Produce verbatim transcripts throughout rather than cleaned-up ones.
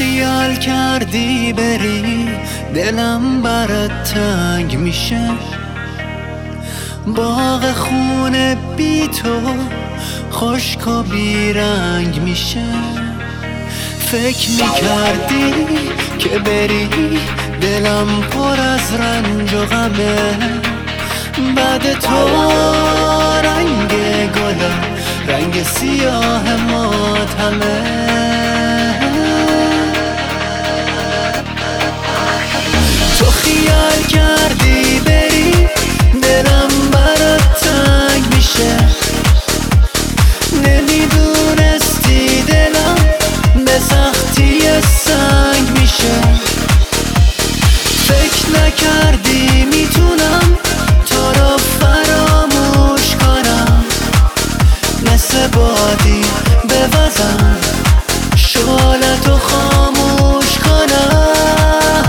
خیال کردی بری دلم برات تنگ میشه، باغ خونه بی تو خشک و بیرنگ میشه. فکر میکردی که بری دلم پر از رنج و غمه، بعد تو رنگ گلم رنگ سیاه ماتمه. تو خیال کردی بری دلم برات تنگ میشه، نمیدونستی دلم به سختی سنگ میشه. فکر نکردی میتونم تو رو فراموش کنم، مثل بادی بوزم شعلتو خاموش کنم.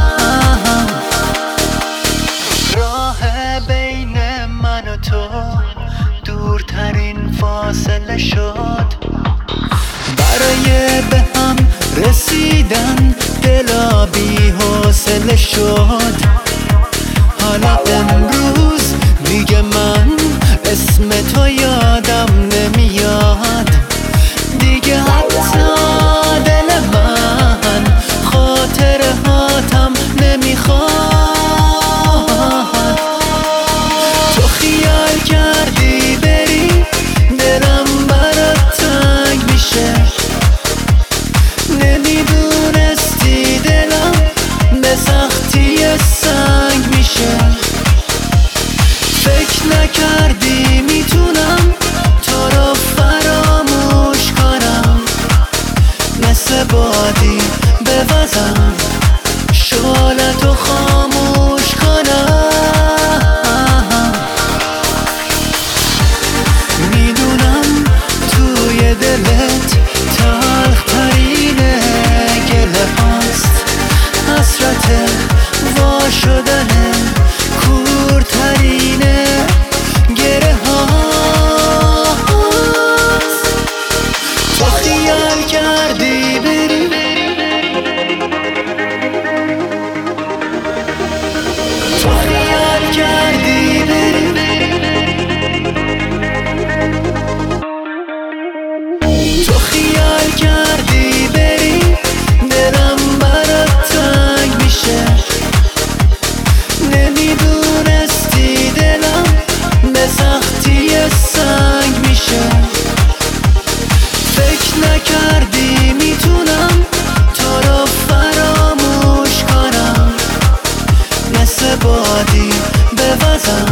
راه بین من و تو دورترین فاصله شد، برای به هم رسیدن دلا بی حوصله شد. حالا امروز دیگه من اسم تو یادم نمیاد، دیگه حتی دل من خاطره هاتم نمیخواد. تو خیال کردی بری دلم برات تنگ میشه، نمیدونستی دلم به سختی سنگ میشه. فکر نکردی میتونم تو رو فراموش کنم، مثل بادی بوزم شعلتو خاموش کنم. میدونم توی دلت تلخ ترین گله هاست، حسرت وا شدن کورترین گره هاست. تو خیال کردی بری تو خیال کردی بری تو خیال کردی بری دلم برات تنگ میشه، نمیدونستی دلم به سختی سنگ میشه. فکر نکردی میتونم تو رو فراموش کنم، مثل بادی بوزم